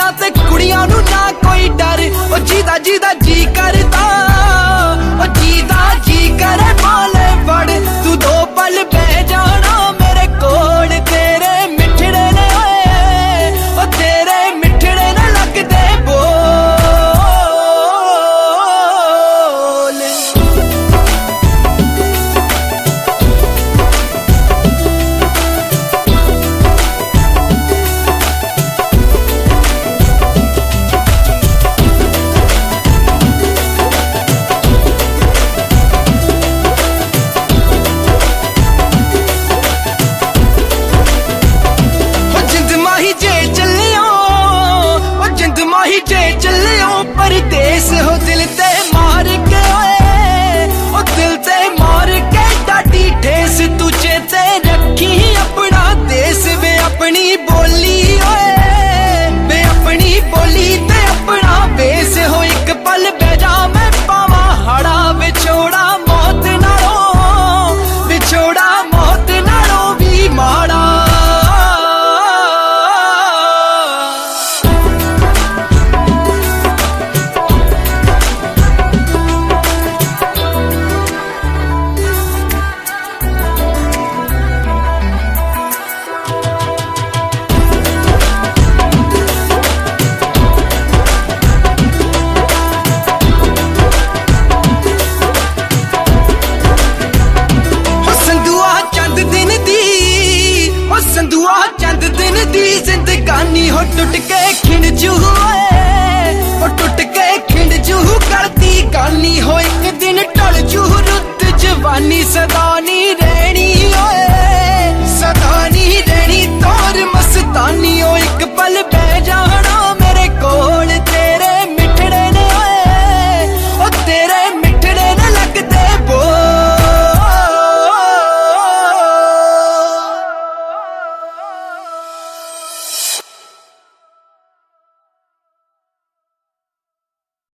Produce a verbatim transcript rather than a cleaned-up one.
मुंडिया ते कुड़ियां नू ना कोई डर, ओ जीदा जीदा जी करदा, ओ जीदा जी करे माले फड़, तू दो पल बह जाना मेरे कोल, तेरे मिठड़े ने ओए, ओ तेरे मिठड़े ने लगदे बोल। जे चलियो परदेस हो दिल ते मार के ओए, ओ दिल ते मार के डाटी ठेस, तुझे ते रखी अपना देश वे अपनी बोली ओए, वे अपनी बोली ते अपना बेस हो, एक पल बेजा मैं पावा हाड़ा, विछोड़ा मौत नालों, विछोड़ा मौत नालों भी माड़ा। संदुआ चंद दिन दी जिंदगानी हो, टुट के खिंड जूह ओ टुट के खिंड जूह करती गानी हो, एक दिन टल जूह रुत जवानी सदा नी रहनी ओए।